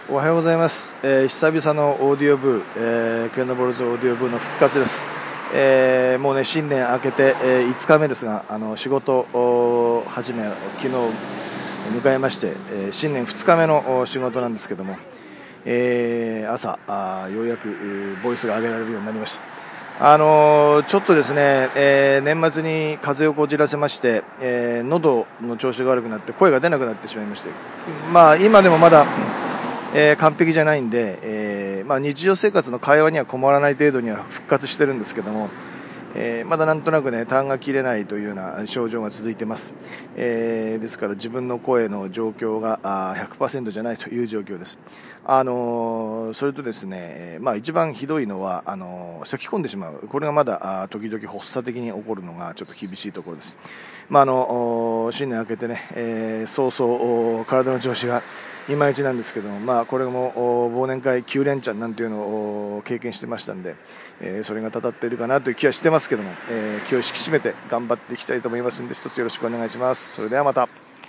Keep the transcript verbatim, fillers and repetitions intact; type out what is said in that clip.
おはようございます、えー、久々のオーディオブー、えー、ケンドボルズオーディオブーの復活です、えー、もうね新年明けて、えー、いつかめですが、あの仕事を始め昨日迎えまして、えー、新年ふつかめの仕事なんですけども、えー、朝あようやく、えー、ボイスが上げられるようになりました。あのー、ちょっとですね、えー、年末に風邪をこじらせまして、えー、喉の調子が悪くなって声が出なくなってしまいまして、まあ今でもまだ、えー、完璧じゃないんで、えーまあ、日常生活の会話には困らない程度には復活してるんですけども、えー、まだなんとなくね痰が切れないというような症状が続いています、えー、ですから自分の声の状況が ひゃくパーセント じゃないという状況です。あのー、それとですね、まあ、一番ひどいのはあのー、咳き込んでしまう、これがまだ時々発作的に起こるのがちょっと厳しいところです。まあ、あの新年明けてね、えー、早々体の調子がいまいちなんですけども、まあ、これも忘年会きゅう連チャンなんていうのを経験してましたんで、えー、それがたたっているかなという気はしてますけども、えー、気を引き締めて頑張っていきたいと思いますので、一つよろしくお願いします。それではまた。